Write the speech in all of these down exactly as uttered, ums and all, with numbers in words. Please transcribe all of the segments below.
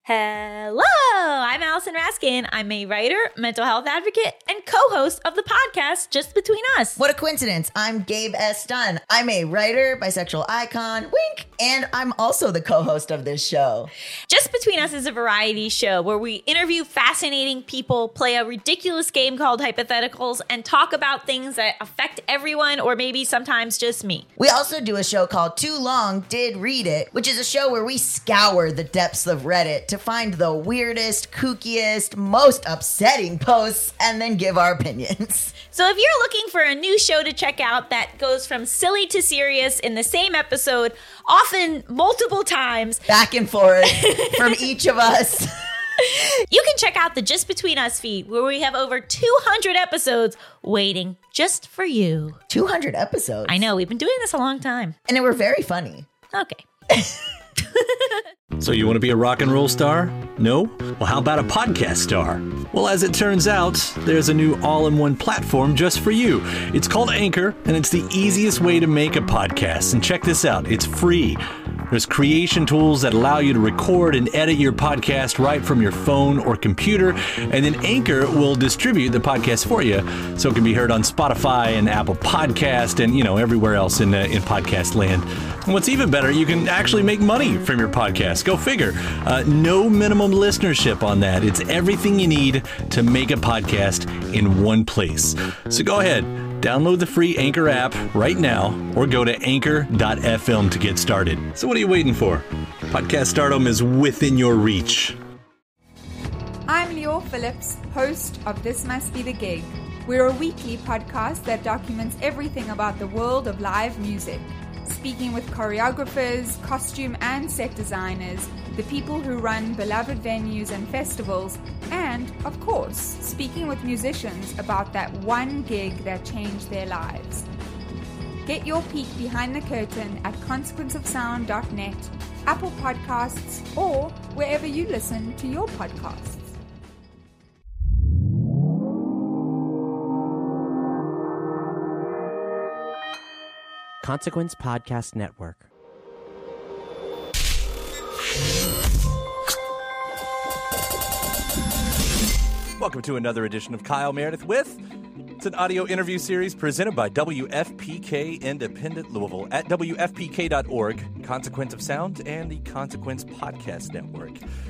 Hello, I'm Allison Raskin. I'm a writer, mental health advocate, and co-host of the podcast Just Between Us. What a coincidence. I'm Gabe S. Dunn. I'm a writer, bisexual icon, wink, and I'm also the co-host of this show. Just Between Us is a variety show where we interview fascinating people, play a ridiculous game called Hypotheticals, and talk about things that affect everyone or maybe sometimes just me. We also do a show called Too Long Did Read It, which is a show where we scour the depths of Reddit to find the weirdest, kookiest, most upsetting posts and then give our opinions. So if you're looking for a new show to check out that goes from silly to serious in the same episode, often multiple times, back and forth from each of us, you can check out the Just Between Us feed where we have over two hundred episodes waiting just for you. two hundred episodes? I know, we've been doing this a long time. And they were very funny. Okay. So you want to be a rock and roll star? No? Well, how about a podcast star? Well, as it turns out, there's a new all-in-one platform just for you. It's called Anchor, and it's the easiest way to make a podcast. And check this out, it's free. There's creation tools that allow you to record and edit your podcast right from your phone or computer, and then Anchor will distribute the podcast for you so it can be heard on Spotify and Apple Podcast and, you know, everywhere else in, uh, in podcast land. And what's even better, you can actually make money from your podcast. Go figure. Uh, no minimum listenership on that. It's everything you need to make a podcast in one place. So go ahead. Download the free Anchor app right now or go to anchor dot f m to get started. So what are you waiting for? Podcast stardom is within your reach. I'm Lior Phillips, host of This Must Be the Gig. We're a weekly podcast that documents everything about the world of live music, speaking with choreographers, costume and set designers, the people who run beloved venues and festivals, and, of course, speaking with musicians about that one gig that changed their lives. Get your peek behind the curtain at consequence of sound dot net, Apple Podcasts, or wherever you listen to your podcasts. Consequence Podcast Network. Welcome to another edition of Kyle Meredith With. It's an audio interview series presented by W F P K Independent Louisville at W F P K dot org, Consequence of Sound, and the Consequence Podcast Network.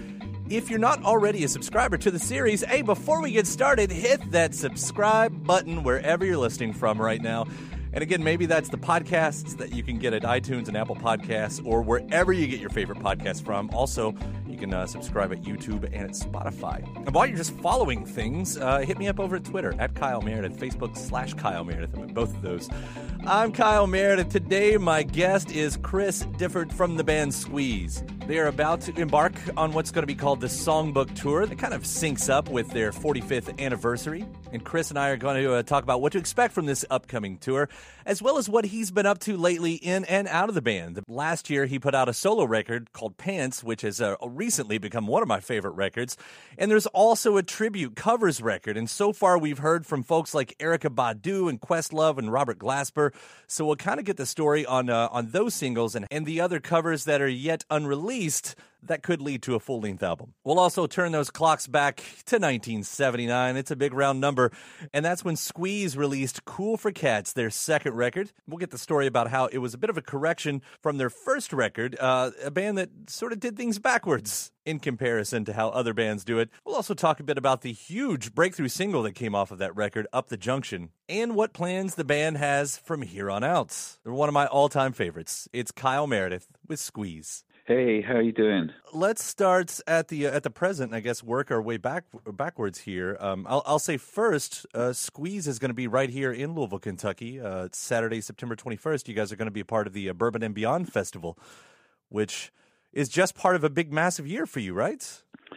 If you're not already a subscriber to the series, hey, before we get started, hit that subscribe button wherever you're listening from right now. And again, maybe that's the podcasts that you can get at iTunes and Apple Podcasts or wherever you get your favorite podcasts from. Also, you can uh, subscribe at YouTube and at Spotify. And while you're just following things, uh, hit me up over at Twitter, at Kyle Meredith, Facebook slash Kyle Meredith. I'm at both of those. I'm Kyle Meredith. Today, my guest is Chris Difford from the band Squeeze. They are about to embark on what's going to be called the Songbook Tour. That kind of syncs up with their forty-fifth anniversary. And Chris and I are going to uh, talk about what to expect from this upcoming tour, as well as what he's been up to lately in and out of the band. Last year, he put out a solo record called Pants, which has uh, recently become one of my favorite records. And there's also a tribute covers record. And so far, we've heard from folks like Erykah Badu and Questlove and Robert Glasper. So we'll kind of get the story on uh, on those singles and, and the other covers that are yet unreleased that could lead to a full-length album. We'll also turn those clocks back to nineteen seventy-nine. It's a big round number, and that's when Squeeze released Cool for Cats, their second record. We'll get the story about how it was a bit of a correction from their first record, uh, a band that sort of did things backwards in comparison to how other bands do it. We'll also talk a bit about the huge breakthrough single that came off of that record, Up the Junction, and what plans the band has from here on out. They're one of my all-time favorites. It's Kyle Meredith with Squeeze. Hey, how you doing? Let's start at the uh, at the present, and I guess work our way back backwards here. Um, I'll, I'll say first, uh, Squeeze is going to be right here in Louisville, Kentucky. Uh, it's Saturday, September twenty-first. You guys are going to be a part of the uh, Bourbon and Beyond Festival, which is just part of a big, massive year for you, right?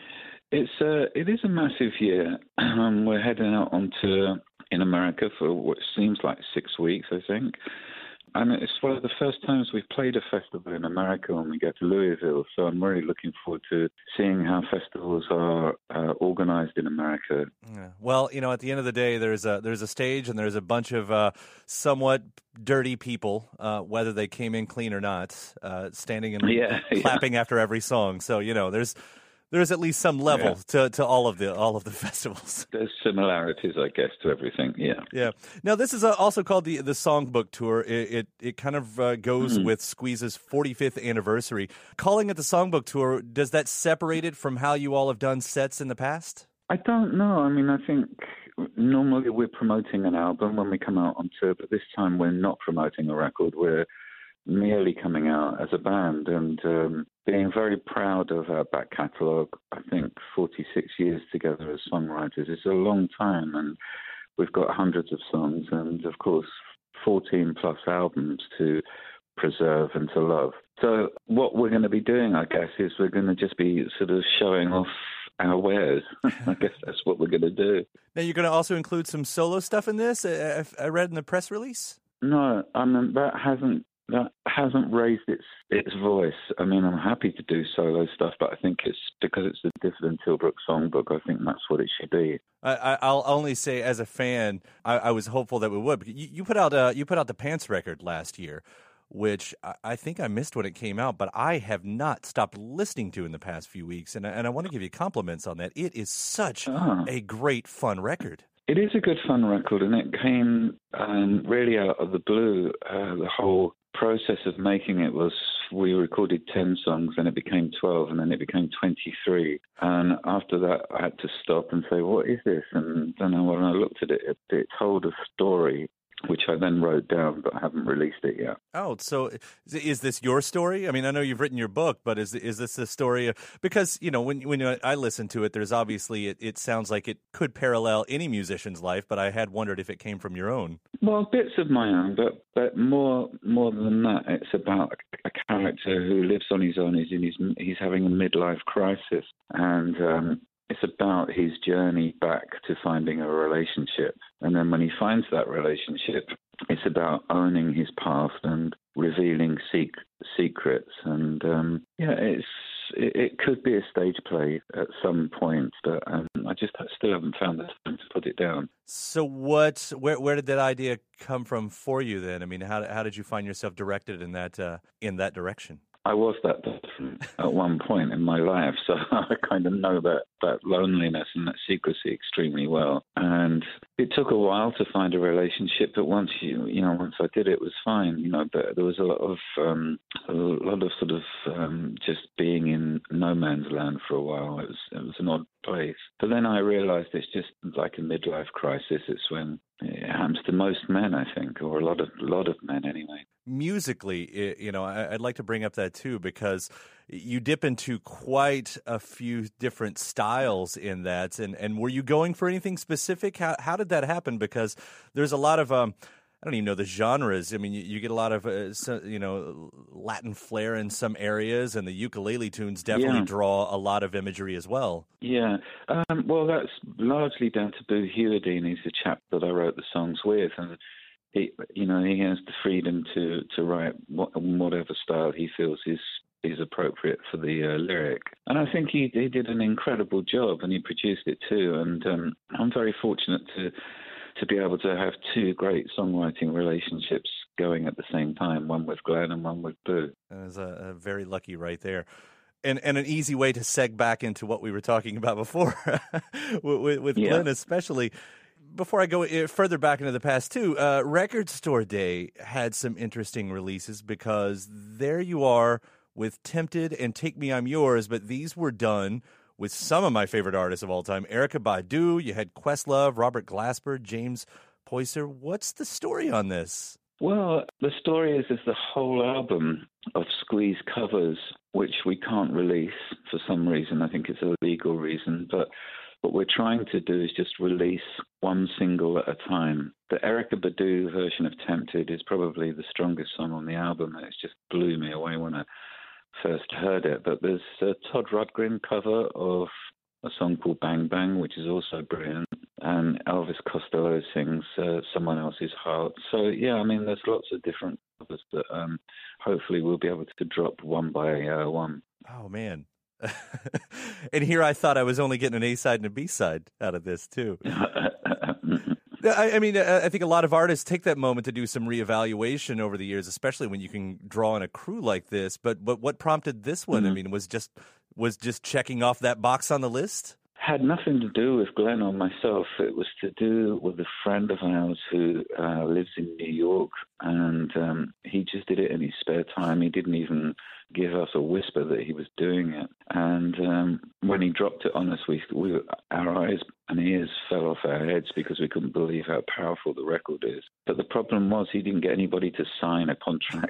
It's uh, it is a massive year. Um, we're heading out on tour in America for what seems like six weeks, I think. And it's one of the first times we've played a festival in America when we go to Louisville. So I'm really looking forward to seeing how festivals are uh, organized in America. Yeah. Well, you know, at the end of the day, there's a there's a stage and there's a bunch of uh, somewhat dirty people, uh, whether they came in clean or not, uh, standing and yeah, clapping yeah. after every song. So, you know, there's There's at least some level Yeah. to, to all of the all of the festivals. There's similarities, I guess, to everything. Yeah. Yeah. Now, this is uh, also called the the Songbook Tour. It it, it kind of uh, goes Mhm. with Squeeze's forty-fifth anniversary. Calling it the Songbook Tour, does that separate it from how you all have done sets in the past? I don't know. I mean, I think normally we're promoting an album when we come out on tour, but this time we're not promoting a record. We're merely coming out as a band and um, being very proud of our back catalogue. I think forty-six years together as songwriters is a long time, and we've got hundreds of songs and, of course, fourteen plus albums to preserve and to love. So what we're going to be doing, I guess, is we're going to just be sort of showing off our wares. I guess that's what we're going to do. Now, you're going to also include some solo stuff in this, I, I I read in the press release? No, I mean, that hasn't that hasn't raised its its voice. I mean, I'm happy to do solo stuff, but I think it's because it's the Difford Tilbrook Songbook. I think that's what it should be. I, I- I'll only say, as a fan, I, I was hopeful that we would. You, you put out uh, you put out the Pants record last year, which I, I think I missed when it came out, but I have not stopped listening to in the past few weeks, and I- and I want to give you compliments on that. It is such Ah. a great, fun record. It is a good fun record, and it came um, really out of the blue. Uh, the whole process of making it was we recorded ten songs, and it became twelve, and then it became twenty-three. And after that, I had to stop and say, "What is this?" And then when I looked at it, it, it told a story, which I then wrote down, but I haven't released it yet. Oh, so is, is this your story? I mean, I know you've written your book, but is is this the story of, because, you know, when when I listen to it, there's obviously, it, it sounds like it could parallel any musician's life, but I had wondered if it came from your own. Well, bits of my own, but but more more than that, it's about a, a character who lives on his own. He's in his he's having a midlife crisis, and um, it's about his journey back to finding a relationship. And then when he finds that relationship, it's about owning his past and revealing sec- secrets. And um, yeah, it's it, it could be a stage play at some point, but um, I just still haven't found the time to put it down. So what, where where did that idea come from for you then? I mean, how how did you find yourself directed in that uh, in that direction? I was that person at one point in my life, so I kind of know that, that loneliness and that secrecy extremely well. And it took a while to find a relationship, but once you, you know, once I did, it was fine. You know, but there was a lot of, um, a lot of sort of um, just being in no man's land for a while. It was, it was an odd place. But then I realised it's just like a midlife crisis. It's when it happens to most men, I think, or a lot of, lot of men anyway. Musically, it, you know, I, I'd like to bring up that too, because you dip into quite a few different styles in that. And, and were you going for anything specific? How how did that happen? Because there's a lot of, um, I don't even know the genres. I mean, you, you get a lot of, uh, so, you know, Latin flair in some areas, and the ukulele tunes definitely Yeah. draw a lot of imagery as well. Yeah, um, well, that's largely down to Boo Hewerdine. He's the chap that I wrote the songs with, and he, you know, he has the freedom to to write what, whatever style he feels is is appropriate for the uh, lyric. And I think he he did an incredible job, and he produced it too. And um, I'm very fortunate to to be able to have two great songwriting relationships going at the same time, one with Glenn and one with Boo. That was a, a very lucky right there. And and an easy way to seg back into what we were talking about before, with, with, with Yeah. Glenn especially. Before I go uh, further back into the past, too, uh, Record Store Day had some interesting releases, because there you are with Tempted and Take Me, I'm Yours, but these were done with some of my favorite artists of all time. Erykah Badu, you had Questlove, Robert Glasper, James Poyser. What's the story on this? Well, the story is there's the whole album of Squeeze covers, which we can't release for some reason. I think it's a legal reason, but what we're trying to do is just release one single at a time. The Erykah Badu version of Tempted is probably the strongest song on the album, and it just blew me away when I first heard it. But there's a Todd Rundgren cover of a song called Bang Bang, which is also brilliant, and Elvis Costello sings uh, Someone Else's Heart. So, yeah, I mean, there's lots of different covers that um, hopefully we'll be able to drop one by uh, one. Oh, man. And here I thought I was only getting an A-side and a B-side out of this, too. I, I mean, I think a lot of artists take that moment to do some reevaluation over the years, especially when you can draw on a crew like this. But but what prompted this one? Mm-hmm. I mean, was just was just checking off that box on the list? Had nothing to do with Glenn or myself. It was to do with a friend of ours who uh, lives in New York, and um, he just did it in his spare time. He didn't even give us a whisper that he was doing it. And um, when he dropped it on us, we, we our eyes and ears fell off our heads because we couldn't believe how powerful the record is. But the problem was he didn't get anybody to sign a contract,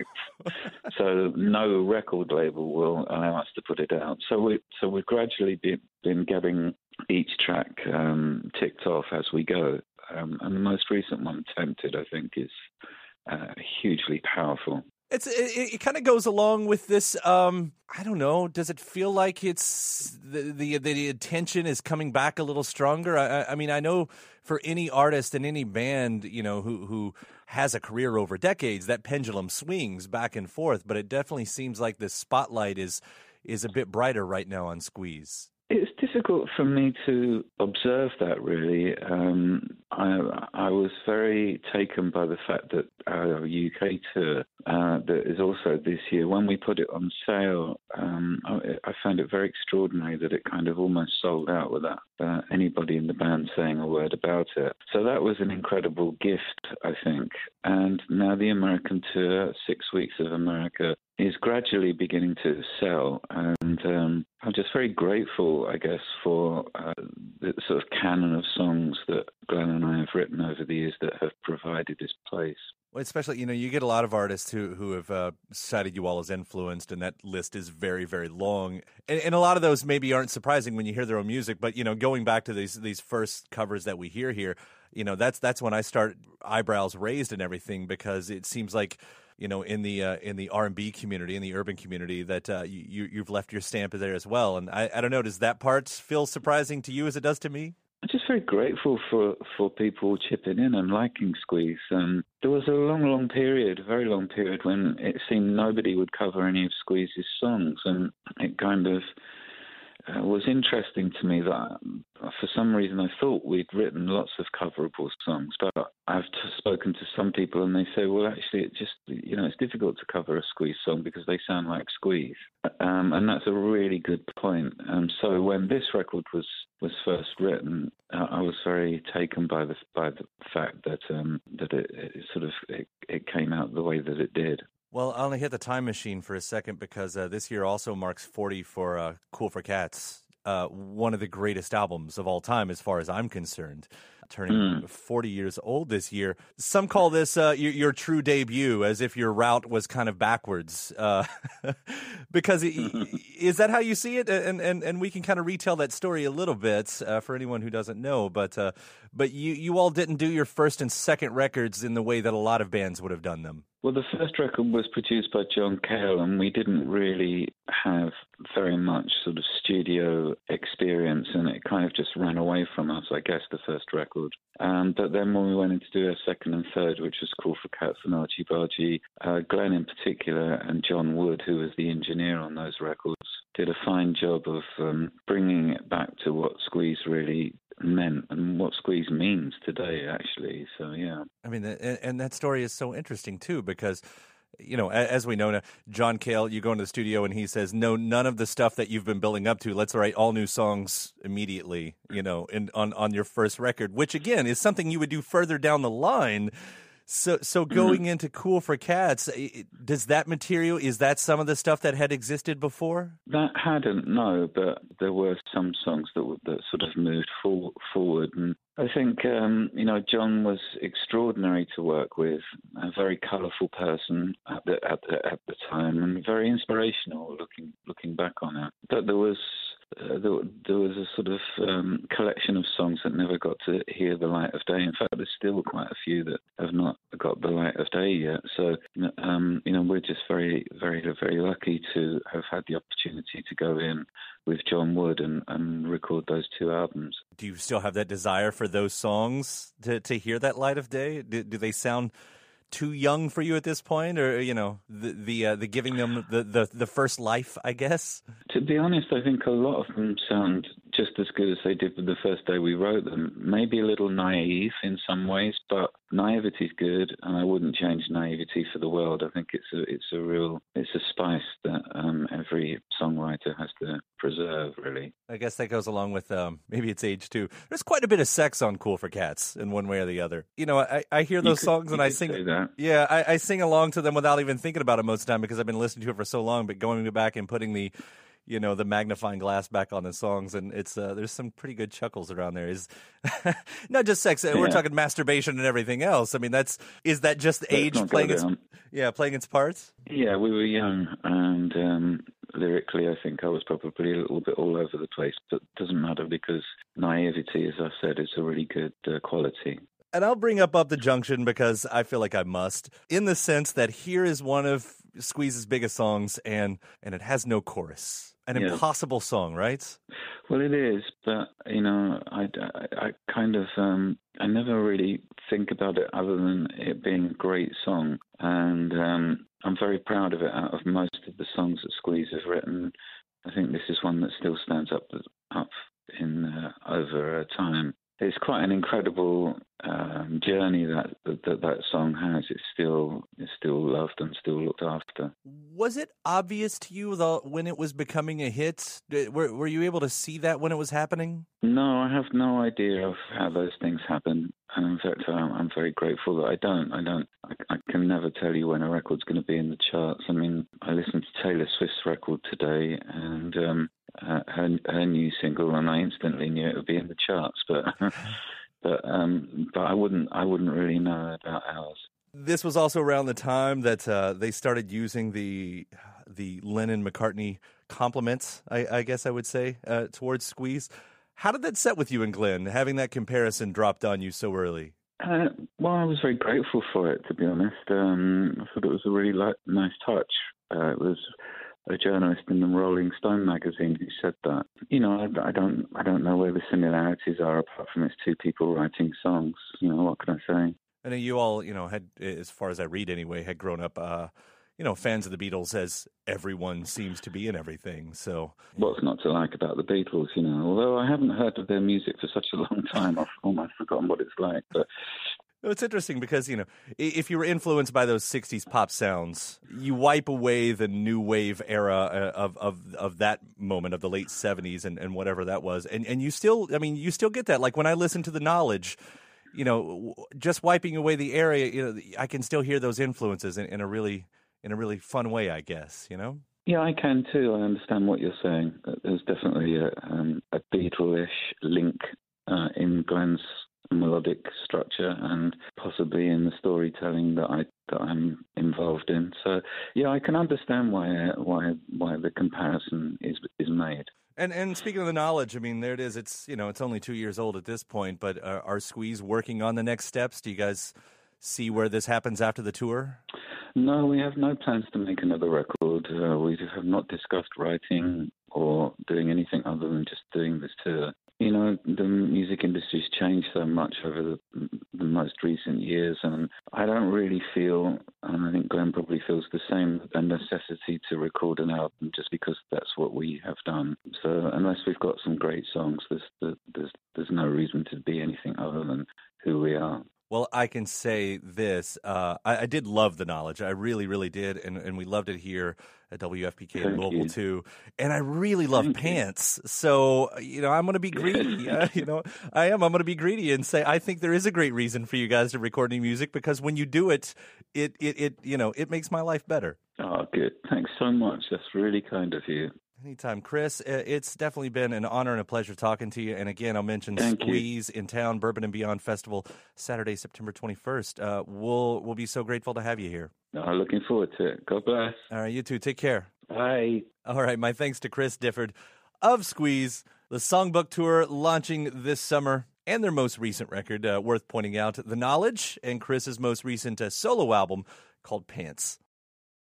so no record label will allow us to put it out. So we so we've gradually been, been getting each track um, ticked off as we go. Um, and the most recent one, Tempted, I think, is uh, hugely powerful. It's it, it kind of goes along with this. Um, I don't know. Does it feel like it's the, the the attention is coming back a little stronger? I, I mean, I know for any artist and any band, you know, who who has a career over decades, that pendulum swings back and forth. But it definitely seems like the spotlight is is a bit brighter right now on Squeeze. It's difficult for me to observe that, really. Um, I, I was very taken by the fact that our U K tour, uh, that is also this year, when we put it on sale, um, I, I found it very extraordinary that it kind of almost sold out without uh, anybody in the band saying a word about it. So that was an incredible gift, I think. And now the American tour, six weeks of America, is gradually beginning to sell, and um, I'm just very grateful, I guess, for uh, the sort of canon of songs that Glenn and I have written over the years that have provided this place. Well, especially, you know, you get a lot of artists who who have uh, cited you all as influenced, and that list is very, very long. And, and a lot of those maybe aren't surprising when you hear their own music, but, you know, going back to these these first covers that we hear here, you know, that's that's when I start eyebrows raised and everything, because it seems like, you know, in the uh, in the R and B community, in the urban community, that uh, you you've left your stamp there as well. And I, I don't know, does that part feel surprising to you as it does to me? I'm just very grateful for, for people chipping in and liking Squeeze. Um, there was a long, long period, a very long period, when it seemed nobody would cover any of Squeeze's songs, and it kind of uh, was interesting to me that uh, for some reason I thought we'd written lots of coverable songs, but I've t- spoken to some people and they say, well, actually, it just, you know, it's difficult to cover a Squeeze song because they sound like Squeeze. Um, and that's a really good point. Um, so when this record was, was first written, uh, I was very taken by the by the fact that um, that it, it sort of it, it came out the way that it did. Well, I'll hit the time machine for a second, because uh, this year also marks forty for uh, Cool for Cats, uh, one of the greatest albums of all time as far as I'm concerned. Turning mm. forty years old this year. Some call this uh, your, your true debut, as if your route was kind of backwards. Uh, because it, is that how you see it? And and, and we can kind of retell that story a little bit uh, for anyone who doesn't know. But uh, but you, you all didn't do your first and second records in the way that a lot of bands would have done them. Well, the first record was produced by John Cale, and we didn't really have very much sort of studio experience, and it kind of just ran away from us, I guess, the first record. Um, but then when we went in to do our second and third, which was Cool for Cats and Archie Bargy, uh, Glenn in particular and John Wood, who was the engineer on those records, did a fine job of um, bringing it back to what Squeeze really meant and what Squeeze means today, actually. So, yeah. I mean, and, and that story is so interesting, too, because, you know, as we know now, John Cale, you go into the studio and he says, no, none of the stuff that you've been building up to, let's write all new songs immediately, you know, in, on, on your first record, which, again, is something you would do further down the line. So so going mm-hmm. into Cool for Cats, does that material, is that some of the stuff that had existed before? That hadn't, no, but there were some songs that that sort of moved for, forward. And I think, um, you know, John was extraordinary to work with, a very colourful person at the, at the, at the time, and very inspirational looking looking back on it. But there was... Uh, there, there was a sort of um, collection of songs that never got to hear the light of day. In fact, there's still quite a few that have not got the light of day yet. So, um, you know, we're just very, very, very lucky to have had the opportunity to go in with John Wood and, and record those two albums. Do you still have that desire for those songs to, to hear that light of day? Do, do they sound too young for you at this point, or, you know, the the, uh, the giving them the, the, the first life, I guess? To be honest, I think a lot of them sound just as good as they did the first day we wrote them. Maybe a little naive in some ways, but naivety's good, and I wouldn't change naivety for the world. I think it's a it's a real it's a spice that um, every songwriter has to preserve, really. I guess that goes along with um, maybe it's age too. There's quite a bit of sex on Cool for Cats in one way or the other. You know, I, I hear those could, songs and I sing. That. Yeah, I, I sing along to them without even thinking about it most of the time because I've been listening to it for so long. But going back and putting the you know, the magnifying glass back on the songs, and it's uh, there's some pretty good chuckles around there. Is not just sex; yeah. We're talking masturbation and everything else. I mean, that's is that just Let's age playing its down. yeah playing its parts? Yeah, we were young, and um, lyrically, I think I was probably a little bit all over the place, but it doesn't matter because naivety, as I said, is a really good uh, quality. And I'll bring up Up the Junction because I feel like I must, in the sense that here is one of Squeeze's biggest songs, and and it has no chorus. An yeah. impossible song, right? Well, it is, but, you know, I, I, I kind of, um, I never really think about it other than it being a great song. And um, I'm very proud of it. Out of most of the songs that Squeeze has written, I think this is one that still stands up up in uh, over time. It's quite an incredible um, journey that, that that song has. It's still it's still loved and still looked after. Was it obvious to you though, when it was becoming a hit? Were Were you able to see that when it was happening? No, I have no idea of how those things happen. And in fact, I'm, I'm very grateful that I don't. I don't. I, I can never tell you when a record's going to be in the charts. I mean, I listened to Taylor Swift's record today, and um, uh, her her new single, and I instantly knew it would be in the charts. But but um, but I wouldn't. I wouldn't really know about ours. This was also around the time that uh, they started using the the Lennon-McCartney compliments, I, I guess I would say, uh, towards Squeeze. How did that set with you and Glenn, having that comparison dropped on you so early? Uh, well, I was very grateful for it, to be honest. Um, I thought it was a really li- nice touch. Uh, it was a journalist in the Rolling Stone magazine who said that. You know, I, I don't, I don't know where the similarities are apart from it's two people writing songs. You know, what can I say? I know you all, you know, had, as far as I read anyway, had grown up, uh, you know, fans of the Beatles, as everyone seems to be in everything. So, what's not to like about the Beatles, you know? Although I haven't heard of their music for such a long time, I've almost forgotten what it's like. But it's interesting because, you know, if you were influenced by those sixties pop sounds, you wipe away the new wave era of of, of that moment of the late seventies and, and whatever that was, and and you still, I mean, you still get that. Like when I listen to The Knowledge, you know, just wiping away the area, you know, I can still hear those influences in, in a really in a really fun way, I guess, you know? Yeah, I can too. I understand what you're saying. There's definitely a, um, a Beatle-ish link uh, in Glenn's melodic structure and possibly in the storytelling that I that I'm involved in. So yeah, I can understand why why why the comparison is is made. And and speaking of The Knowledge, I mean, there it is. It's, you know, it's only two years old at this point, but uh, are Squeeze working on the next steps? Do you guys see where this happens after the tour? No, we have no plans to make another record. Uh, we have not discussed writing or doing anything other than just doing this tour. You know, the music industry's changed so much over the, the most recent years, and I don't really feel, and I think Glenn probably feels the same, a necessity to record an album just because that's what we have done. So unless we've got some great songs, there's there's there's no reason to be anything other than who we are. Well, I can say this. Uh, I, I did love The Knowledge. I really, really did. And, and we loved it here at W F P K in Louisville, too. And I really love Thank Pants. You. So, you know, I'm going to be greedy. uh, you know, I am. I'm going to be greedy and say I think there is a great reason for you guys to record new music because when you do it, it, it, it you know, it makes my life better. Oh, good. Thanks so much. That's really kind of you. Anytime, Chris. It's definitely been an honor and a pleasure talking to you. And again, I'll mention Thank Squeeze you. in Town, Bourbon and Beyond Festival, Saturday, September twenty-first. Uh, we'll we'll be so grateful to have you here. Oh, looking forward to it. God bless. All right, you too. Take care. Bye. All right, my thanks to Chris Difford of Squeeze, the Songbook Tour launching this summer, and their most recent record, uh, worth pointing out, The Knowledge, and Chris's most recent uh, solo album called Pants.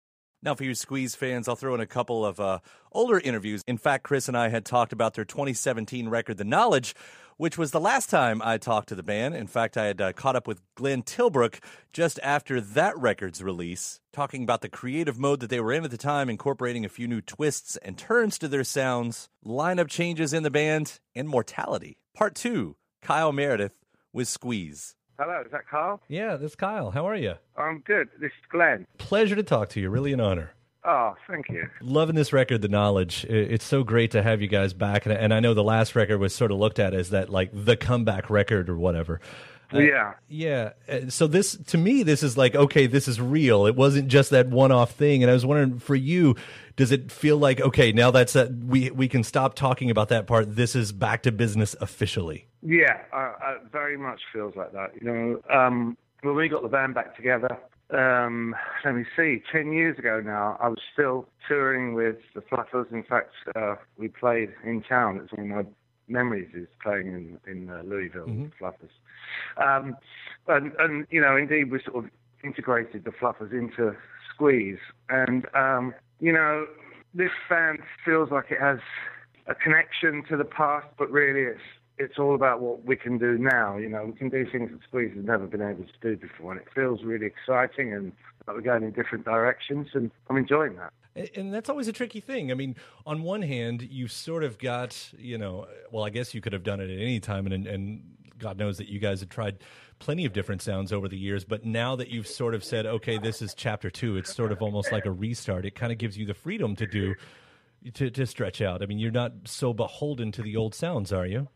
Now, for you Squeeze fans, I'll throw in a couple of uh, older interviews. In fact, Chris and I had talked about their twenty seventeen record, The Knowledge, which was the last time I talked to the band. In fact, I had uh, caught up with Glenn Tilbrook just after that record's release, talking about the creative mode that they were in at the time, incorporating a few new twists and turns to their sounds, lineup changes in the band, and mortality. Part two, Kyle Meredith with Squeeze. Hello, is that Kyle? Yeah, this is Kyle. How are you? I'm good. This is Glenn. Pleasure to talk to you. Really an honor. Oh, thank you. Loving this record, The Knowledge. It's so great to have you guys back. And I know the last record was sort of looked at as that, like, the comeback record or whatever. Uh, yeah. Yeah. So this, to me, this is like, okay, this is real. It wasn't just that one-off thing. And I was wondering, for you, does it feel like, okay, now that's that we we can stop talking about that part. This is back to business officially? Yeah, uh, it very much feels like that. You know, um, when we got the band back together, um, let me see, ten years ago now, I was still touring with the Fluffers. In fact, uh, we played in town. It's one of my memories is playing in, in uh, Louisville mm-hmm. with the Fluffers. Um, and, and, you know, indeed, we sort of integrated the Fluffers into Squeeze. And, um, you know, this band feels like it has a connection to the past, but really it's it's all about what we can do now. You know, we can do things that Squeeze has never been able to do before, and it feels really exciting and like we're going in different directions, and I'm enjoying that. And that's always a tricky thing. I mean, on one hand, you've sort of got, you know, well, I guess you could have done it at any time, and and God knows that you guys have tried plenty of different sounds over the years, but now that you've sort of said, okay, this is chapter two, it's sort of almost like a restart. It kind of gives you the freedom to do, to, to stretch out. I mean, you're not so beholden to the old sounds, are you?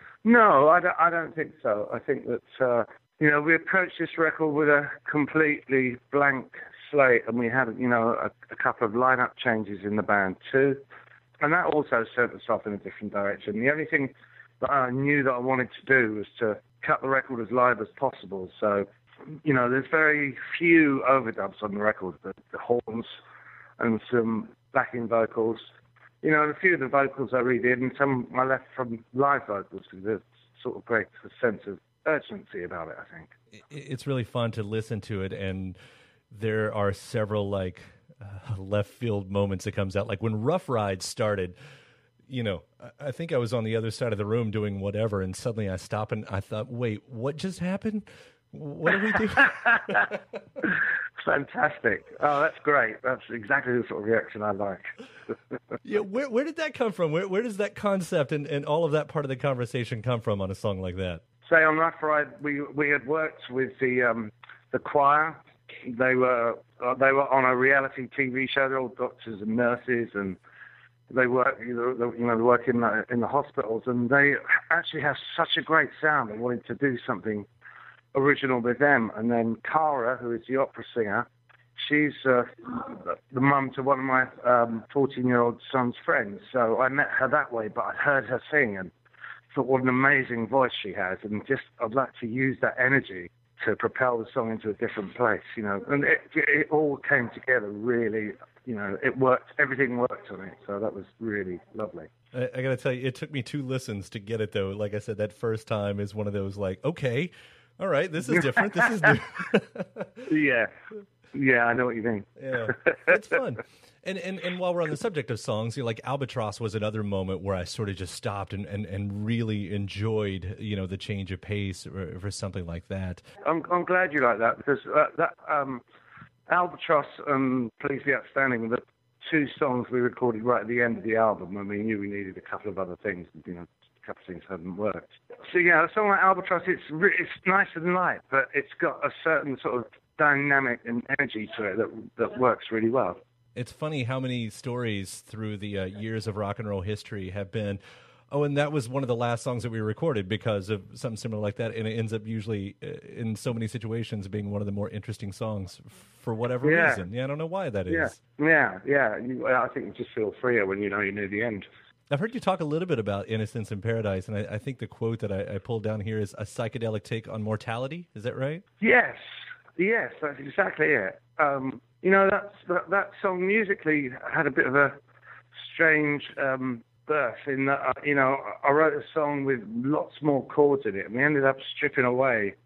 No, I don't, I don't think so. I think that, uh, you know, we approached this record with a completely blank slate, and we had, you know, a, a couple of lineup changes in the band too, and that also sent us off in a different direction. The only thing that I knew that I wanted to do was to cut the record as live as possible. So, you know, there's very few overdubs on the record, the, the horns and some backing vocals. You know, and a few of the vocals I redid, and some I left from live vocals because there's sort of great sense of urgency about it, I think. It's really fun to listen to it, and there are several, like, uh, left field moments that comes out. Like when Rough Ride started, you know, I think I was on the other side of the room doing whatever, and suddenly I stopped and I thought, wait, what just happened? What did we do? Fantastic. Oh, that's great. That's exactly the sort of reaction I like. Yeah, where where did that come from? Where where does that concept and, and all of that part of the conversation come from on a song like that? Say on Rough Ride, we we had worked with the um, the choir. They were uh, they were on a reality T V show. They're all doctors and nurses, and they work you know they, you know they work in the, in the hospitals, and they actually have such a great sound. They wanted to do something original with them. And then Cara, who is the opera singer, she's uh, the mum to one of my um, fourteen-year-old son's friends. So I met her that way, but I heard her sing and thought what an amazing voice she has, and just I'd like to use that energy to propel the song into a different place, you know. And it, it all came together really, you know, it worked, everything worked on it, so that was really lovely. I, I got to tell you, it took me two listens to get it, though. Like I said, that first time is one of those, like, okay, all right, this is different, this is new. Yeah. Yeah, I know what you mean. Yeah, it's fun. And, and and while we're on the subject of songs, you know, like Albatross was another moment where I sort of just stopped and, and, and really enjoyed, you know, the change of pace or, for something like that. I'm I'm glad you like that, because uh, that um, Albatross and Please Be Outstanding were the two songs we recorded right at the end of the album when we knew we needed a couple of other things, you know, a couple of things hadn't worked. So yeah, a song like Albatross, it's re- it's nice and light, but it's got a certain sort of dynamic and energy to it that that works really well. It's funny how many stories through the uh, years of rock and roll history have been, oh, and that was one of the last songs that we recorded because of something similar like that, and it ends up usually, uh, in so many situations, being one of the more interesting songs for whatever yeah. reason. Yeah, I don't know why that is. Yeah, yeah, yeah. You, I think you just feel freer when you know you're near the end. I've heard you talk a little bit about Innocence in Paradise, and I, I think the quote that I, I pulled down here is a psychedelic take on mortality. Is that right? Yes, yes, that's exactly it. Um, you know, that's, that that song musically had a bit of a strange um, birth in that, uh, you know, I wrote a song with lots more chords in it, and we ended up stripping away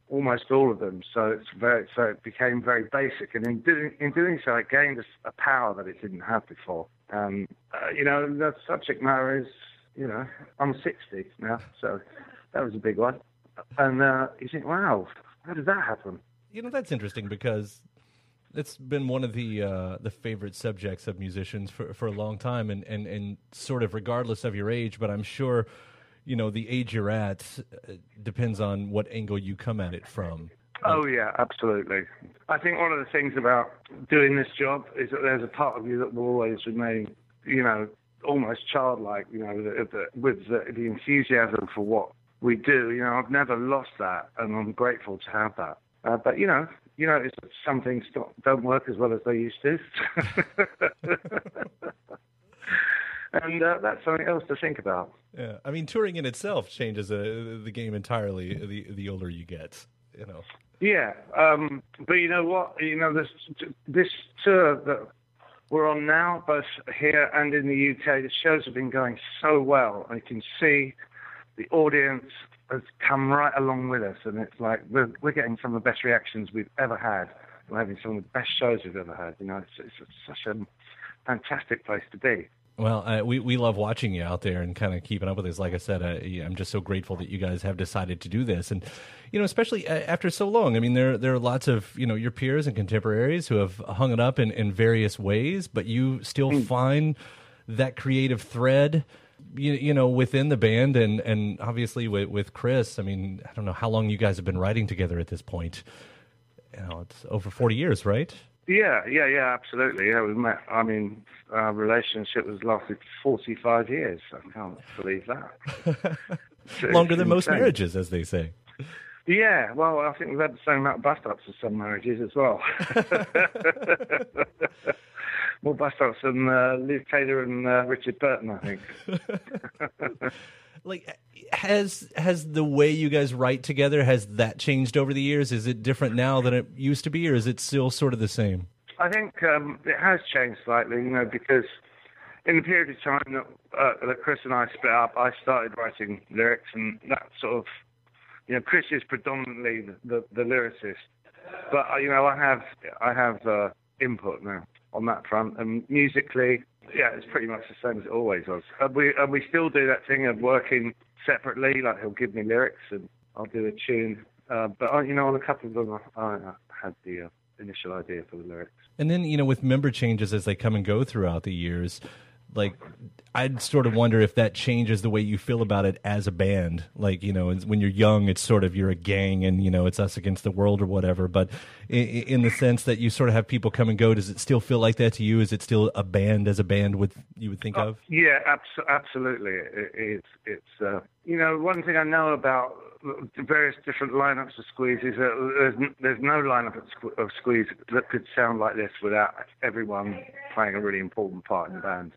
almost all of them. So it's very, so it became very basic, and in doing in doing so, it gained a, a power that it didn't have before. Um, uh, you know, the subject matter is, you know, I'm sixty now, so that was a big one. And uh, you think, wow, how did that happen? You know, that's interesting because it's been one of the uh, the favorite subjects of musicians for, for a long time, and, and, and sort of regardless of your age, but I'm sure, you know, the age you're at uh, depends on what angle you come at it from. Oh, yeah, absolutely. I think one of the things about doing this job is that there's a part of you that will always remain, you know, almost childlike, you know, the, the, with the, the enthusiasm for what we do. You know, I've never lost that, and I'm grateful to have that. Uh, but, you know, you know, it's, some things don't, don't work as well as they used to. And uh, that's something else to think about. Yeah, I mean, touring in itself changes uh, the game entirely the, the older you get, you know. Yeah, um, but you know what? You know, this this tour that we're on now, both here and in the U K, the shows have been going so well. I can see the audience has come right along with us, and it's like we're we're getting some of the best reactions we've ever had. We're having some of the best shows we've ever had. You know, it's, it's such a fantastic place to be. Well, uh, we, we love watching you out there and kind of keeping up with this. Like I said, uh, I'm just so grateful that you guys have decided to do this. And, you know, especially uh, after so long. I mean, there there are lots of, you know, your peers and contemporaries who have hung it up in, in various ways, but you still mm. find that creative thread, you, you know, within the band. And, and obviously with, with Chris, I mean, I don't know how long you guys have been writing together at this point. You know, it's over forty years, right? Yeah, yeah, yeah, absolutely. Yeah, we met. I mean, our relationship has lasted forty-five years. I can't believe that. Longer than most marriages, as they say. Yeah, well, I think we've had the same amount of bust-ups as some marriages as well. More bust-ups than uh, Liv Taylor and uh, Richard Burton, I think. Like, has has the way you guys write together, has that changed over the years? Is it different now than it used to be, or is it still sort of the same? I think um, it has changed slightly, you know, because in the period of time that, uh, that Chris and I split up, I started writing lyrics, and that sort of, you know, Chris is predominantly the, the, the lyricist, but uh, you know, I have I have uh, input now on that front, and musically, yeah, it's pretty much the same as it always was. And we and we still do that thing of working separately. Like, he'll give me lyrics and I'll do a tune. Uh, but uh, you know, on a couple of them, I, I had the uh, initial idea for the lyrics. And then, you know, with member changes as they come and go throughout the years, like, I'd sort of wonder if that changes the way you feel about it as a band. Like, you know, when you're young, it's sort of you're a gang and, you know, it's us against the world or whatever. But in, in the sense that you sort of have people come and go, does it still feel like that to you? Is it still a band as a band would you would think uh, of? Yeah, abso- absolutely. It, it's, it's uh, you know, one thing I know about the various different lineups of Squeeze is that there's, there's no lineup of Squeeze that could sound like this without everyone playing a really important part in the band.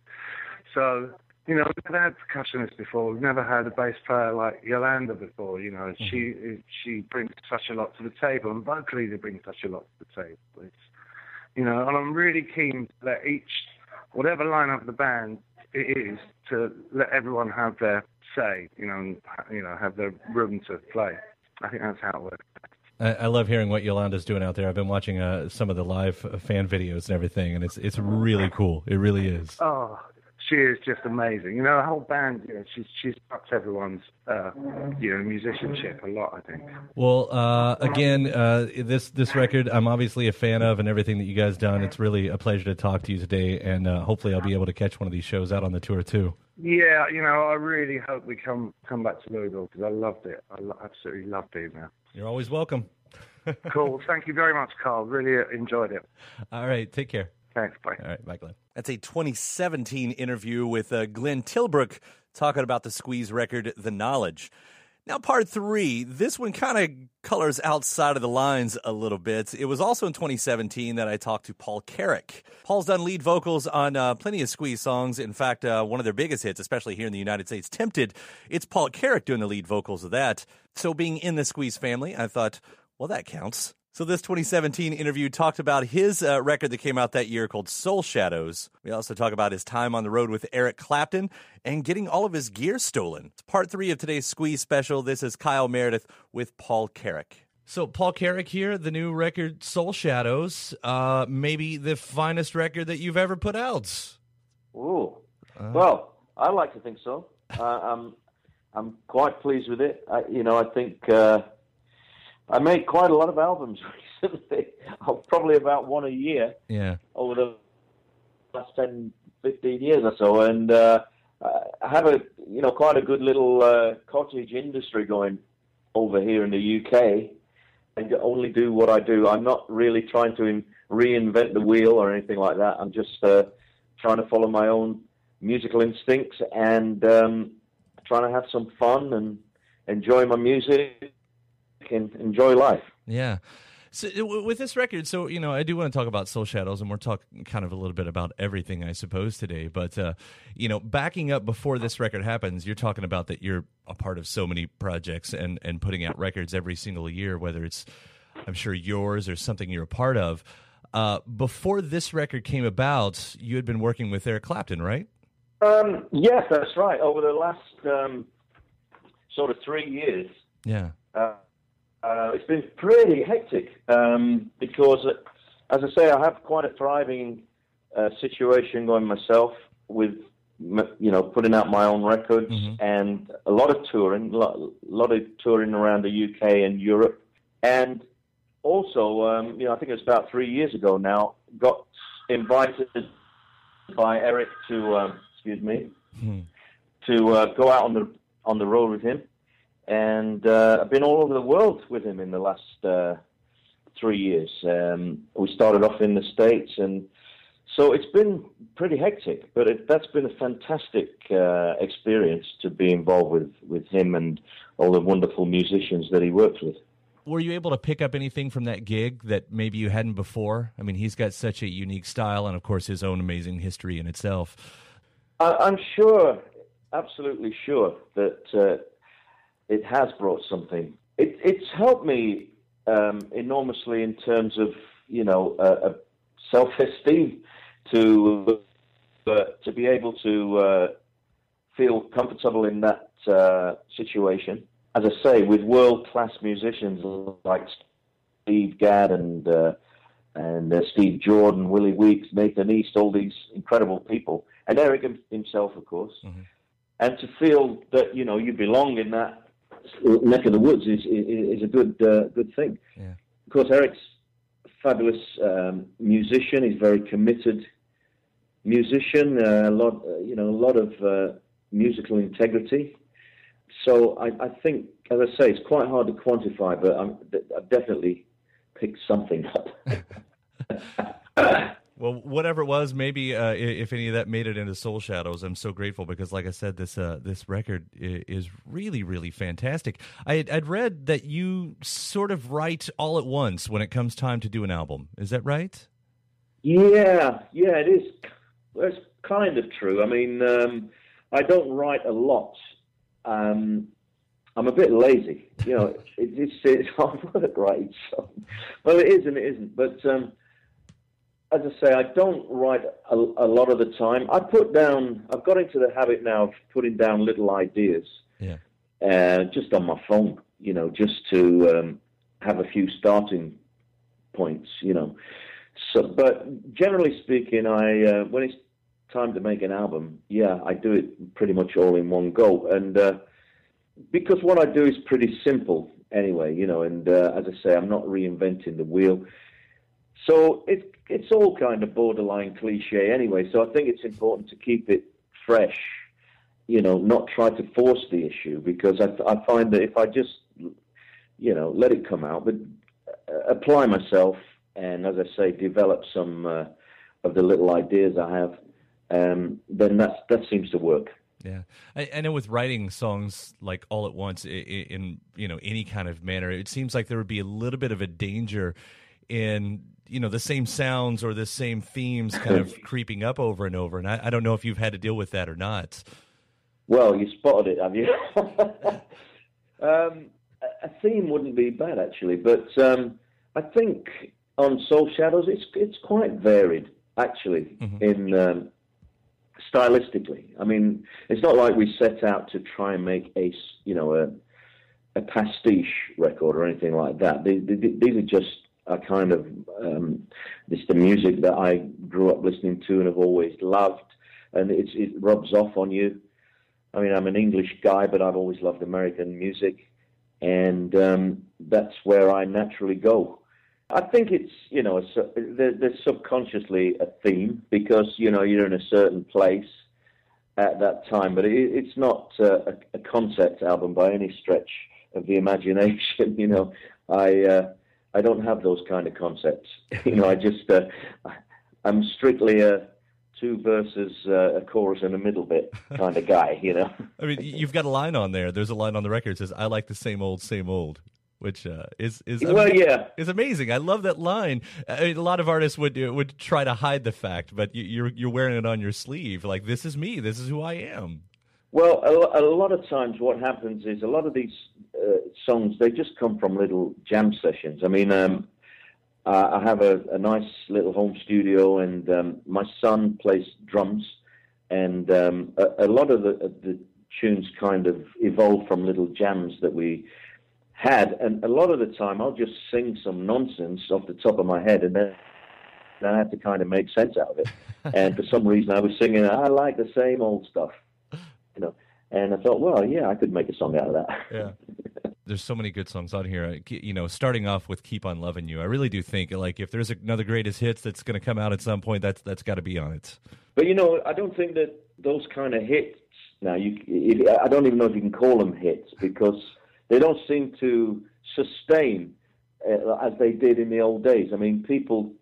So, you know, we've never had percussionists before. We've never had a bass player like Yolanda before. You know, mm-hmm. she she brings such a lot to the table, and vocally they bring such a lot to the table. It's, you know, and I'm really keen to let each, whatever lineup of the band it is, to let everyone have their say. You know, and, you know, have their room to play. I think that's how it works. I love hearing what Yolanda's doing out there. I've been watching uh, some of the live fan videos and everything, and it's it's really cool. It really is. Oh. She is just amazing. You know, the whole band, you know, she's she's upped everyone's, uh, you know, musicianship a lot, I think. Well, uh, again, uh, this this record, I'm obviously a fan of, and everything that you guys done. It's really a pleasure to talk to you today, and uh, hopefully I'll be able to catch one of these shows out on the tour too. Yeah, you know, I really hope we come come back to Louisville because I loved it. I lo- absolutely loved being there. You're always welcome. Cool. Thank you very much, Carl. Really enjoyed it. All right. Take care. Thanks. Bye. All right. Bye, Glenn. That's a twenty seventeen interview with uh, Glenn Tilbrook talking about the Squeeze record, The Knowledge. Now, part three, this one kind of colors outside of the lines a little bit. It was also in twenty seventeen that I talked to Paul Carrack. Paul's done lead vocals on uh, plenty of Squeeze songs. In fact, uh, one of their biggest hits, especially here in the United States, Tempted, it's Paul Carrack doing the lead vocals of that. So being in the Squeeze family, I thought, well, that counts. So this twenty seventeen interview talked about his uh, record that came out that year called Soul Shadows. We also talk about his time on the road with Eric Clapton and getting all of his gear stolen. It's part three of today's Squeeze special. This is Kyle Meredith with Paul Carrack. So Paul Carrick here, the new record Soul Shadows, uh, maybe the finest record that you've ever put out. Ooh, uh, well, I like to think so. Uh, I'm I'm quite pleased with it. I, you know, I think uh, I made quite a lot of albums recently. Probably about one a year. Yeah. Over the last ten, fifteen years or so, and uh, I have a you know quite a good little uh, cottage industry going over here in the U K. I only do what I do. I'm not really trying to in, reinvent the wheel or anything like that. I'm just uh, trying to follow my own musical instincts and um, trying to have some fun and enjoy my music and enjoy life. Yeah. So with this record, so, you know, I do want to talk about Soul Shadows, and we're talking kind of a little bit about everything, I suppose, today. But, uh, you know, backing up before this record happens, you're talking about that you're a part of so many projects and, and putting out records every single year, whether it's, I'm sure, yours or something you're a part of. Uh, before this record came about, you had been working with Eric Clapton, right? Um, yes, that's right. Over the last um, sort of three years. Yeah. Uh, Uh, it's been pretty hectic um, because, uh, as I say, I have quite a thriving uh, situation going myself with, you know, putting out my own records mm-hmm. and a lot of touring, a lot, lot of touring around the U K and Europe. And also, um, you know, I think it was about three years ago now, got invited by Eric to, um, excuse me, mm-hmm. to uh, go out on the on the road with him. And uh, I've been all over the world with him in the last uh, three years. Um, we started off in the States, and so it's been pretty hectic. But it, that's been a fantastic uh, experience to be involved with, with him and all the wonderful musicians that he works with. Were you able to pick up anything from that gig that maybe you hadn't before? I mean, he's got such a unique style and, of course, his own amazing history in itself. I, I'm sure, absolutely sure, that... Uh, it has brought something. It, it's helped me um, enormously in terms of, you know, uh, uh, self-esteem to uh, to be able to uh, feel comfortable in that uh, situation. As I say, with world-class musicians like Steve Gadd and uh, and uh, Steve Jordan, Willie Weeks, Nathan East, all these incredible people, and Eric himself, of course, mm-hmm. and to feel that, you know, you belong in that neck of the woods is is, is a good uh, good thing. Yeah. Of course, Eric's a fabulous um, musician. He's a very committed musician. Uh, a lot, uh, you know, a lot of uh, musical integrity. So I, I think, as I say, it's quite hard to quantify, but I'm, I've definitely picked something up. Well, whatever it was, maybe uh, if any of that made it into Soul Shadows, I'm so grateful because, like I said, this uh, this record is really, really fantastic. I, I'd read that you sort of write all at once when it comes time to do an album. Is that right? Yeah, yeah, it is. It's kind of true. I mean, um, I don't write a lot. Um, I'm a bit lazy. You know, it, it's, it's hard work writing songs. Well, it is and it isn't, but... Um, As I say, I don't write a, a lot of the time. I put down, I've got into the habit now of putting down little ideas, yeah, uh, just on my phone, you know, just to um, have a few starting points, you know. So, but generally speaking, I uh, when it's time to make an album, yeah, I do it pretty much all in one go, and uh, because what I do is pretty simple anyway, you know. And uh, as I say, I'm not reinventing the wheel. So it, it's all kind of borderline cliche anyway, so I think it's important to keep it fresh, you know, not try to force the issue, because I, I find that if I just, you know, let it come out, but apply myself and, as I say, develop some uh, of the little ideas I have, um, then that's, that seems to work. Yeah, I, I know with writing songs like all at once in, in, you know, any kind of manner, it seems like there would be a little bit of a danger in, you know, the same sounds or the same themes kind of creeping up over and over. And I, I don't know if you've had to deal with that or not. Well, you spotted it, have you? um, a theme wouldn't be bad, actually. But um, I think on Soul Shadows, it's it's quite varied, actually, mm-hmm. in um, stylistically. I mean, it's not like we set out to try and make a, you know, a, a pastiche record or anything like that. These, these are just a kind of um, this the music that I grew up listening to and have always loved, and it's, it rubs off on you. I mean, I'm an English guy, but I've always loved American music, and um, that's where I naturally go. I think it's, you know, it's, there, there's subconsciously a theme because, you know, you're in a certain place at that time, but it, it's not uh, a, a concept album by any stretch of the imagination. You know, I uh, I don't have those kind of concepts. You know, I just uh, I'm strictly a two verses, uh, a chorus, and a middle bit kind of guy. You know. I mean, you've got a line on there. There's a line on the record that says, "I like the same old, same old." Which uh, is is well, ama- yeah, is amazing. I love that line. I mean, a lot of artists would would try to hide the fact, but you, you're you're wearing it on your sleeve. Like, this is me. This is who I am. Well, a, a lot of times what happens is a lot of these uh, songs, they just come from little jam sessions. I mean, um, uh, I have a, a nice little home studio, and um, my son plays drums, and um, a, a lot of the, the tunes kind of evolved from little jams that we had, and a lot of the time I'll just sing some nonsense off the top of my head, and then I have to kind of make sense out of it. And for some reason I was singing, I like the same old stuff, you know, and I thought, well, yeah, I could make a song out of that. Yeah. There's so many good songs on here. You know, starting off with "Keep on Loving You," I really do think, like, if there's another greatest hits that's going to come out at some point, that's that's got to be on it. But you know, I don't think that those kind of hits now. You, if, I don't even know if you can call them hits because they don't seem to sustain uh, as they did in the old days. I mean, people,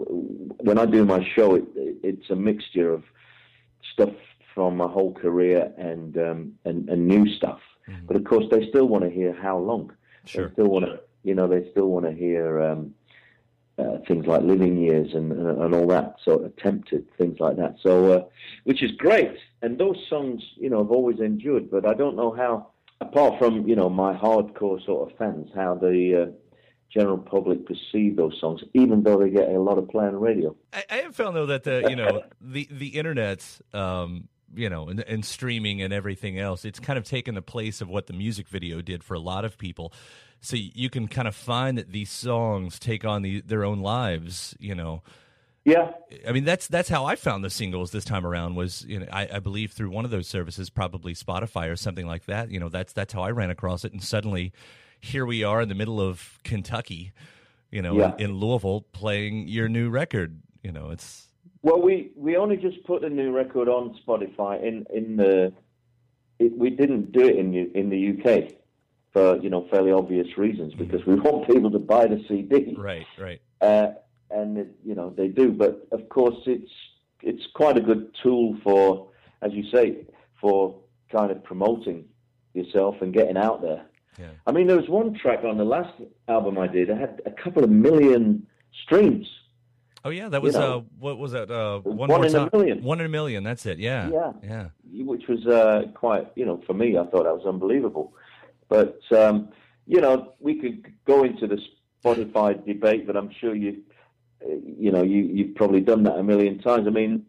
when I do my show, it, it's a mixture of stuff from my whole career and um, and, and new stuff. Mm-hmm. But of course, they still want to hear how long. Sure. They still want to, you know, they still want to hear um, uh, things like Living Years and uh, and all that sort of attempted things like that. So, uh, which is great. And those songs, you know, have always endured. But I don't know how, apart from, you know, my hardcore sort of fans, how the uh, general public perceive those songs, even though they get a lot of play on the radio. I, I have found, though, that the, you know, the, the internet, um, you know, and, and streaming and everything else, it's kind of taken the place of what the music video did for a lot of people. So you can kind of find that these songs take on the, their own lives, you know. Yeah. I mean, that's that's how I found the singles this time around was, you know, I, I believe through one of those services, probably Spotify or something like that. You know, that's that's how I ran across it. And suddenly here we are in the middle of Kentucky, you know, yeah. in, in Louisville playing your new record. You know, it's... Well, we, we only just put the new record on Spotify in, in the... It, we didn't do it in in the U K for, you know, fairly obvious reasons because we want people to buy the C D. Right, right. Uh, and, it, you know, they do. But, of course, it's it's quite a good tool for, as you say, for kind of promoting yourself and getting out there. Yeah. I mean, there was one track on the last album I did. I had a couple of million streams. Oh, yeah, that was, you know, uh, what was that? Uh, one one more in time. a million. One in a million, that's it, yeah. Yeah. Yeah. Which was uh, quite, you know, for me, I thought that was unbelievable. But, um, you know, we could go into the Spotify debate, but I'm sure you, uh, you know, you, you've probably done that a million times. I mean,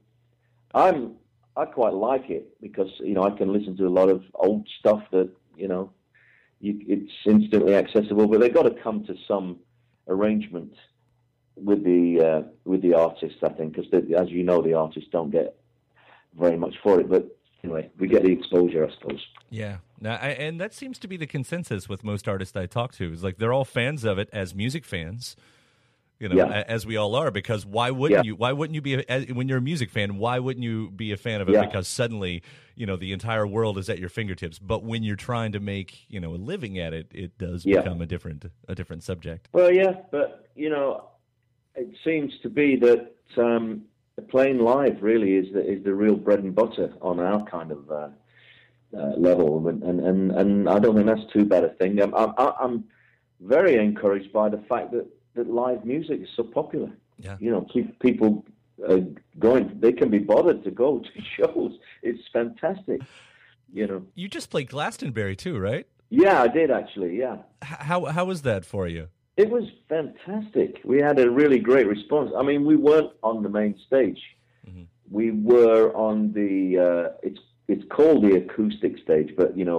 I'm, I quite like it because, you know, I can listen to a lot of old stuff that, you know, you, it's instantly accessible, but they've got to come to some arrangement with the uh, with the artists, I think, because as you know, the artists don't get very much for it. But anyway, we get the exposure, I suppose. Yeah, now, I, and that seems to be the consensus with most artists I talk to. Is like they're all fans of it as music fans, you know, yeah. as we all are. Because why wouldn't yeah. you? Why wouldn't you be a, when you're a music fan? Why wouldn't you be a fan of it? Yeah. Because suddenly, you know, the entire world is at your fingertips. But when you're trying to make, you know, a living at it, it does yeah. become a different a different subject. Well, yeah, but you know, it seems to be that um, playing live really is the, is the real bread and butter on our kind of uh, uh, level, and, and and I don't think that's too bad a thing. I'm I'm, I'm very encouraged by the fact that, that live music is so popular. Yeah. You know, pe- people are going; they can be bothered to go to shows. It's fantastic. You know, you just played Glastonbury too, right? Yeah, I did actually. Yeah. How how was that for you? It was fantastic. We had a really great response. I mean, we weren't on the main stage. Mm-hmm. We were on the, uh, it's it's called the acoustic stage, but, you know,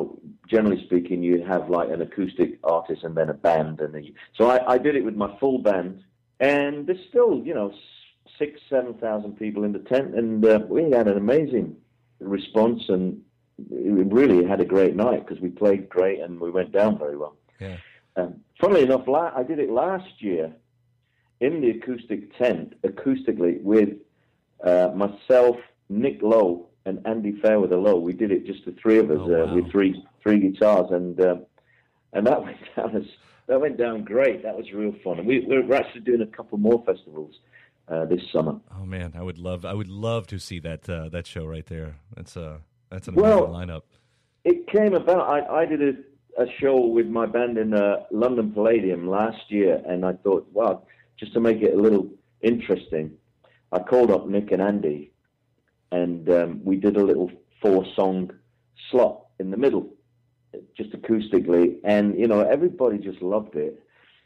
generally speaking, you have like an acoustic artist and then a band. And a, so I, I did it with my full band. And there's still, you know, six, seven thousand people in the tent. And uh, we had an amazing response. And we really had a great night because we played great and we went down very well. Yeah. Um, funnily enough, la- I did it last year in the acoustic tent, acoustically, with uh, myself, Nick Lowe, and Andy Fairweather Lowe. We did it just the three of us Oh, wow. uh, with three three guitars, and uh, and that went down as that went down great. That was real fun, and we, we're actually doing a couple more festivals uh, this summer. Oh man, I would love I would love to see that uh, that show right there. That's uh that's an amazing Well, lineup. It came about. I, I did a, a show with my band in uh, London Palladium last year, and I thought, wow, just to make it a little interesting, I called up Nick and Andy, and um, we did a little four-song slot in the middle, just acoustically, and you know everybody just loved it.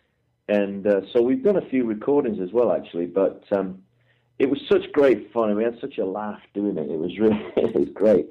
And uh, so we've done a few recordings as well, actually, but um, it was such great fun, and we had such a laugh doing it. It was really, it was great.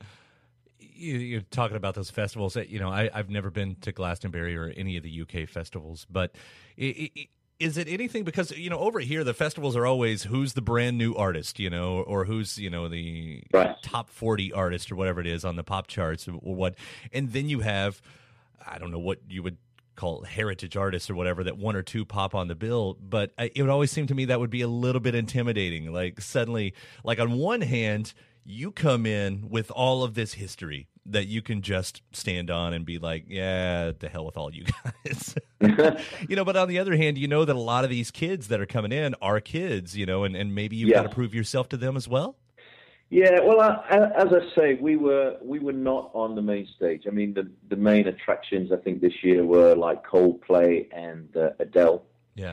You, you're talking about those festivals. That, you know, I, I've never been to Glastonbury or any of the U K festivals, but it, it, is it anything? Because, you know, over here the festivals are always who's the brand new artist, you know, or who's, you know, the Right. top forty artist or whatever it is on the pop charts or what, and then you have, I don't know what you would call heritage artists or whatever, that one or two pop on the bill, but it would always seem to me that would be a little bit intimidating. Like suddenly, like on one hand, you come in with all of this history that you can just stand on and be like, yeah, the hell with all you guys. You know, but on the other hand, you know that a lot of these kids that are coming in are kids, you know, and, and maybe you've Yeah. got to prove yourself to them as well. Yeah, well, I, I, as I say, we were we were not on the main stage. I mean, the the main attractions I think this year were like Coldplay and uh, Adele. Yeah.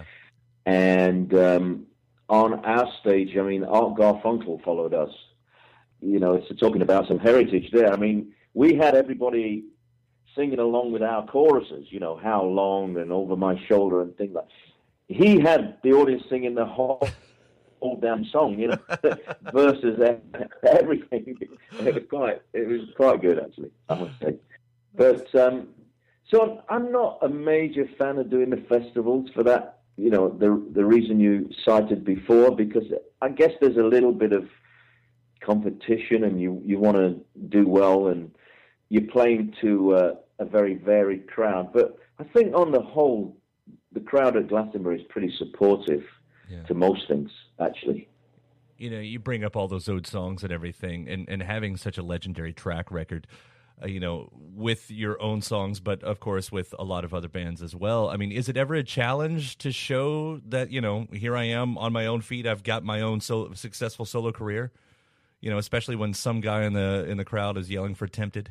And um, on our stage, I mean, Art Garfunkel followed us. You know, it's talking about some heritage there. I mean, we had everybody singing along with our choruses. You know, How Long and Over My Shoulder and things like. He had the audience singing the whole. whole damn song, you know, versus everything. It was quite, it was quite good actually, I must say. But um, so I'm not a major fan of doing the festivals for that. You know, the the reason you cited before, because I guess there's a little bit of competition, and you you want to do well, and you're playing to uh, a very varied crowd. But I think on the whole, the crowd at Glastonbury is pretty supportive. Yeah. To most things, actually. You know, you bring up all those old songs and everything, and, and having such a legendary track record, uh, you know, with your own songs, but of course with a lot of other bands as well. I mean, is it ever a challenge to show that, you know, here I am on my own feet, I've got my own solo, successful solo career? You know, especially when some guy in the in the crowd is yelling for Tempted?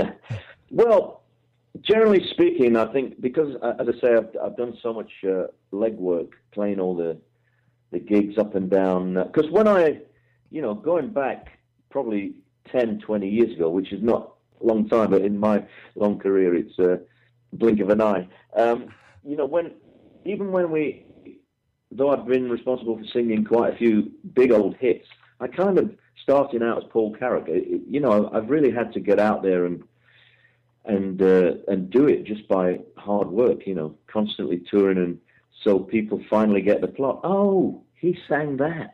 Well, generally speaking, I think because, as I say, I've, I've done so much uh, legwork, playing all the the gigs up and down. Because uh, when I, you know, going back probably ten, twenty years ago, which is not a long time, but in my long career, it's a blink of an eye. Um, you know, when even when we, though I've been responsible for singing quite a few big old hits, I kind of, starting out as Paul Carrack, it, you know, I've really had to get out there and and uh, and do it just by hard work, you know, constantly touring, and so people finally get the plot. Oh, he sang that.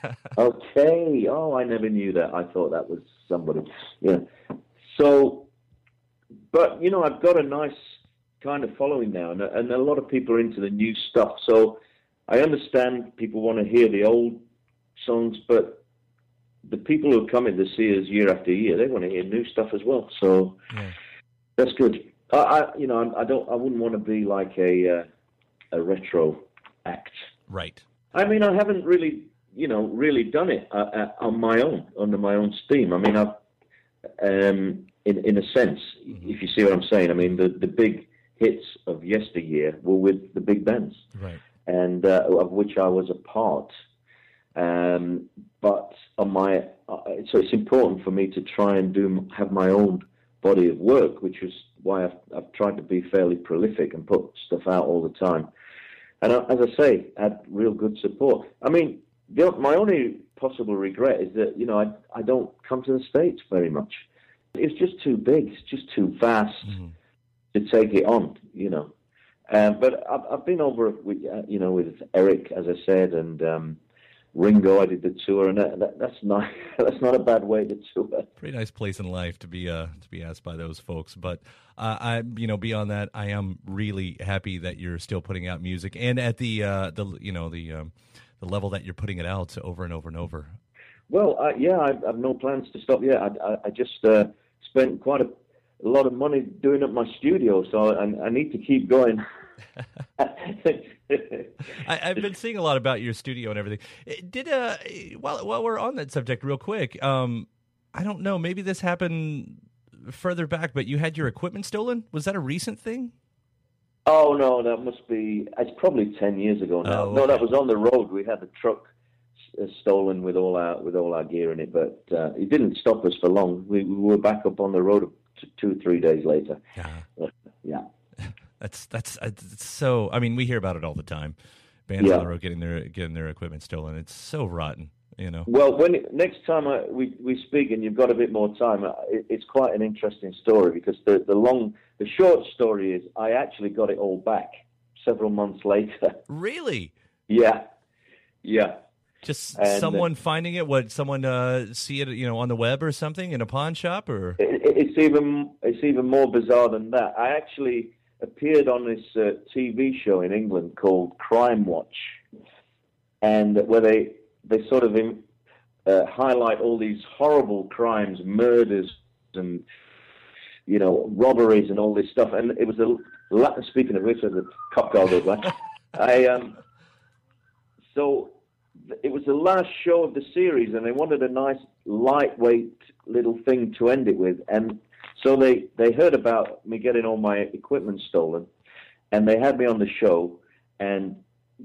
Okay. Oh, I never knew that. I thought that was somebody. Yeah. So, but, you know, I've got a nice kind of following now, and, and a lot of people are into the new stuff. So I understand people want to hear the old songs, but the people who are coming to see us year after year, they want to hear new stuff as well. So yeah. That's good. I, I, you know, I don't, I wouldn't want to be like a, uh, a retro act. Right. I mean, I haven't really, you know, really done it uh, uh, on my own, under my own steam. I mean, I've, um, in in a sense, mm-hmm. if you see what I'm saying. I mean, the, the big hits of yesteryear were with the big bands, right? And uh, of which I was a part. Um, but on my, uh, so it's important for me to try and do have my own body of work, which is why I've, I've tried to be fairly prolific and put stuff out all the time. And as I say, I had real good support. I mean, the, my only possible regret is that, you know, I, I don't come to the States very much. It's just too big. It's just too vast Mm-hmm. to take it on, you know. Um, but I've, I've been over, with, uh, you know, with Eric, as I said, and um, Ringo. I did the tour, and that, that, that's not that's not a bad way to tour. Pretty nice place in life to be uh, to be asked by those folks. But uh, I, you know, beyond that, I am really happy that you're still putting out music, and at the uh, the you know the um, the level that you're putting it out over and over and over. Well, uh, yeah, I, I have no plans to stop yet. I, I, I just uh, spent quite a, a lot of money doing up my studio, so I, I need to keep going. I, I've been seeing a lot about your studio and everything. Did uh, while while we're on that subject, real quick, um, I don't know, maybe this happened further back, but you had your equipment stolen. Was that a recent thing? Oh no, that must be. It's probably ten years ago now. Oh, okay. No, that was on the road. We had the truck s- stolen with all our with all our gear in it, but uh, it didn't stop us for long. We, we were back up on the road t- two or three days later. Yeah. Uh, yeah. That's that's it's so. I mean, we hear about it all the time. Bands Yeah. on the road getting their getting their equipment stolen. It's so rotten, you know. Well, when it, next time I, we we speak and you've got a bit more time, uh, it, it's quite an interesting story because the the long the short story is I actually got it all back several months later. Really? Yeah, yeah. Just And, uh, someone finding it? What? Someone uh, see it, you know, on the web or something in a pawn shop, or? It, it, it's even it's even more bizarre than that. I actually appeared on this uh, T V show in England called Crime Watch, and where they they sort of in, uh, highlight all these horrible crimes, murders, and you know robberies and all this stuff. And it was a la- speaking of which, as a cop goes like, I um so it was the last show of the series, and they wanted a nice lightweight little thing to end it with, and so they, they heard about me getting all my equipment stolen, and they had me on the show, and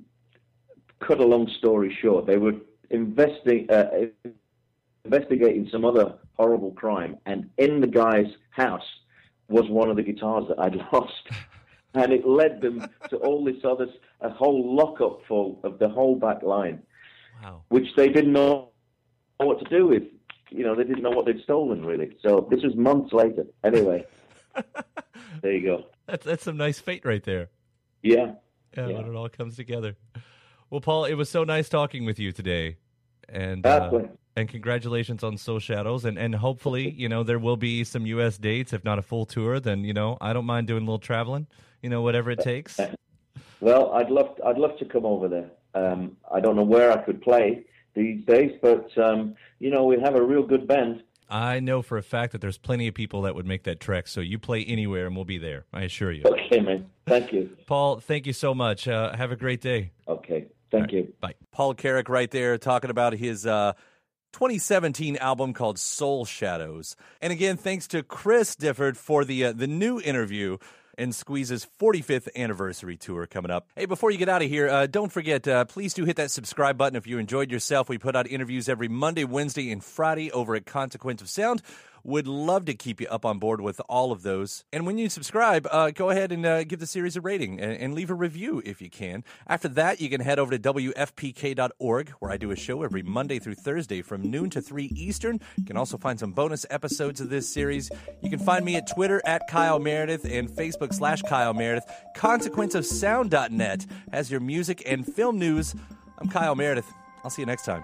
cut a long story short, they were investi- uh, investigating some other horrible crime, and in the guy's house was one of the guitars that I'd lost. And it led them to all this other, a whole lockup full of the whole back line, Wow. which they didn't know what to do with. You know, they didn't know what they'd stolen, really. So this was months later. Anyway, there you go. That's that's some nice fate right there. Yeah. Yeah, Yeah. when it all comes together. Well, Paul, it was so nice talking with you today, and uh, Exactly. and congratulations on Soul Shadows, and and hopefully, you know, there will be some U S dates, if not a full tour. Then you know, I don't mind doing a little traveling. You know, whatever it takes. Well, I'd love I'd love to come over there. Um, I don't know where I could play these days, but um, you know, we have a real good band. I know for a fact that there's plenty of people that would make that trek. So you play anywhere, and we'll be there. I assure you. Okay, man. Thank you. Paul, thank you so much. Uh, have a great day. Okay. Thank you. Bye. Paul Carrick right there talking about his uh, twenty seventeen album called Soul Shadows. And again, thanks to Chris Difford for the uh, the new interview and Squeeze's forty-fifth anniversary tour coming up. Hey, before you get out of here, uh, don't forget, uh, please do hit that subscribe button if you enjoyed yourself. We put out interviews every Monday, Wednesday, and Friday over at Consequence of Sound. Would love to keep you up on board with all of those. And when you subscribe, uh, go ahead and uh, give the series a rating and, and leave a review if you can. After that, you can head over to W F P K dot org, where I do a show every Monday through Thursday from noon to three Eastern. You can also find some bonus episodes of this series. You can find me at Twitter at Kyle Meredith and Facebook slash Kyle Meredith. consequence of sound dot net has your music and film news. I'm Kyle Meredith. I'll see you next time.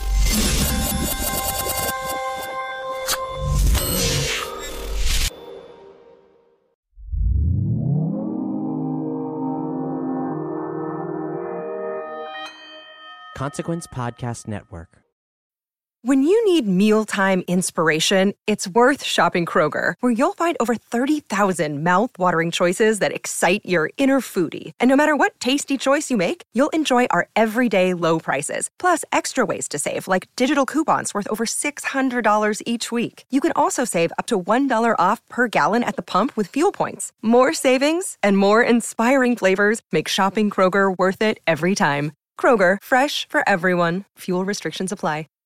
Consequence Podcast Network. When you need mealtime inspiration, it's worth shopping Kroger, where you'll find over thirty thousand mouth-watering choices that excite your inner foodie. And no matter what tasty choice you make, you'll enjoy our everyday low prices, plus extra ways to save, like digital coupons worth over six hundred dollars each week. You can also save up to one dollar off per gallon at the pump with fuel points. More savings and more inspiring flavors make shopping Kroger worth it every time. Kroger, fresh for everyone. Fuel restrictions apply.